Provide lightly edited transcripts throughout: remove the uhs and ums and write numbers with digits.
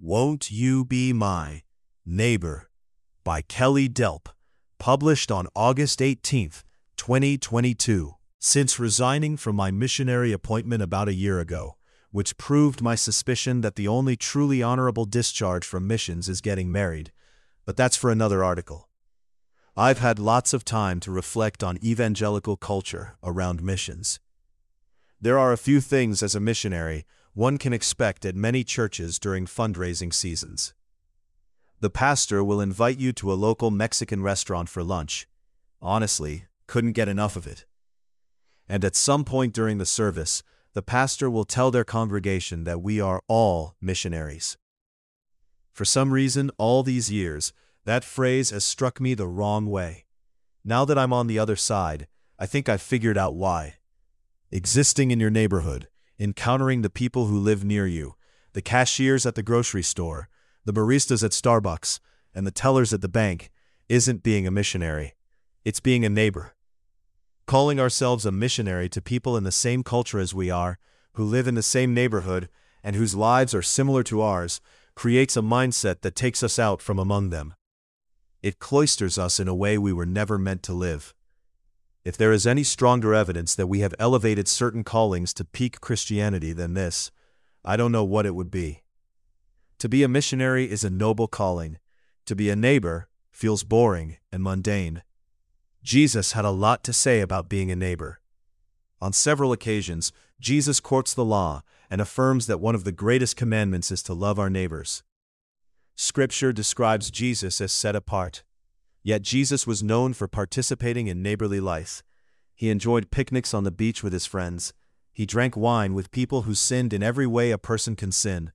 Won't You Be My Neighbor by Kelly Delp, published on August 18, 2022. Since resigning from my missionary appointment about a year ago, which proved my suspicion that the only truly honorable discharge from missions is getting married, but that's for another article. I've had lots of time to reflect on evangelical culture around missions. There are a few things as a missionary one can expect at many churches during fundraising seasons. The pastor will invite you to a local Mexican restaurant for lunch. Honestly, couldn't get enough of it. And at some point during the service, the pastor will tell their congregation that we are all missionaries. For some reason, all these years, that phrase has struck me the wrong way. Now that I'm on the other side, I think I've figured out why. Existing in your neighborhood, encountering the people who live near you, the cashiers at the grocery store, the baristas at Starbucks, and the tellers at the bank, isn't being a missionary. It's being a neighbor. Calling ourselves a missionary to people in the same culture as we are, who live in the same neighborhood, and whose lives are similar to ours, creates a mindset that takes us out from among them. It cloisters us in a way we were never meant to live. If there is any stronger evidence that we have elevated certain callings to peak Christianity than this, I don't know what it would be. To be a missionary is a noble calling. To be a neighbor feels boring and mundane. Jesus had a lot to say about being a neighbor. On several occasions, Jesus quotes the law and affirms that one of the greatest commandments is to love our neighbors. Scripture describes Jesus as set apart. Yet Jesus was known for participating in neighborly life. He enjoyed picnics on the beach with his friends. He drank wine with people who sinned in every way a person can sin.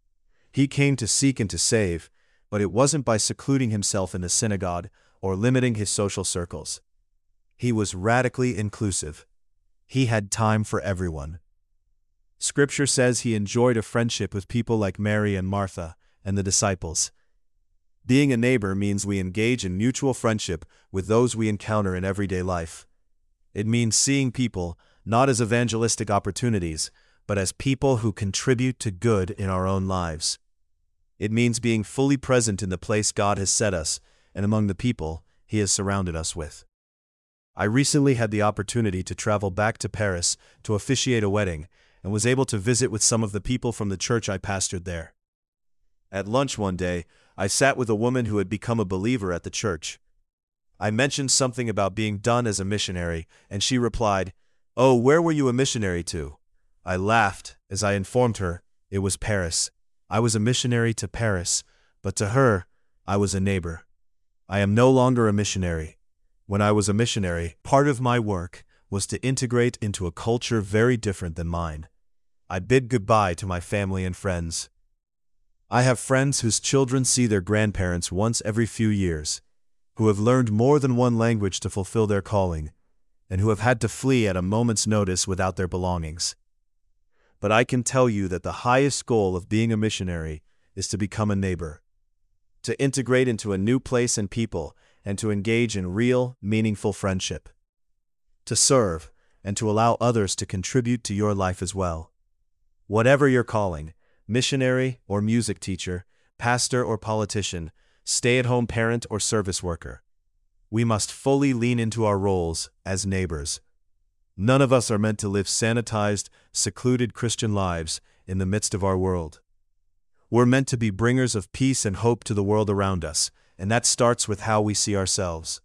He came to seek and to save, but it wasn't by secluding himself in the synagogue or limiting his social circles. He was radically inclusive. He had time for everyone. Scripture says he enjoyed a friendship with people like Mary and Martha and the disciples. Being a neighbor means we engage in mutual friendship with those we encounter in everyday life. It means seeing people not as evangelistic opportunities, but as people who contribute to good in our own lives. It means being fully present in the place God has set us and among the people He has surrounded us with. I recently had the opportunity to travel back to Paris to officiate a wedding and was able to visit with some of the people from the church I pastored there. At lunch one day, I sat with a woman who had become a believer at the church. I mentioned something about being done as a missionary, and she replied, "Oh, where were you a missionary to?" I laughed as I informed her it was Paris. I was a missionary to Paris, but to her, I was a neighbor. I am no longer a missionary. When I was a missionary, part of my work was to integrate into a culture very different than mine. I bid goodbye to my family and friends. I have friends whose children see their grandparents once every few years, who have learned more than one language to fulfill their calling, and who have had to flee at a moment's notice without their belongings. But I can tell you that the highest goal of being a missionary is to become a neighbor, to integrate into a new place and people, and to engage in real, meaningful friendship, to serve, and to allow others to contribute to your life as well. Whatever your calling, missionary or music teacher, pastor or politician, stay-at-home parent or service worker, we must fully lean into our roles as neighbors. None of us are meant to live sanitized, secluded Christian lives in the midst of our world. We're meant to be bringers of peace and hope to the world around us, and that starts with how we see ourselves.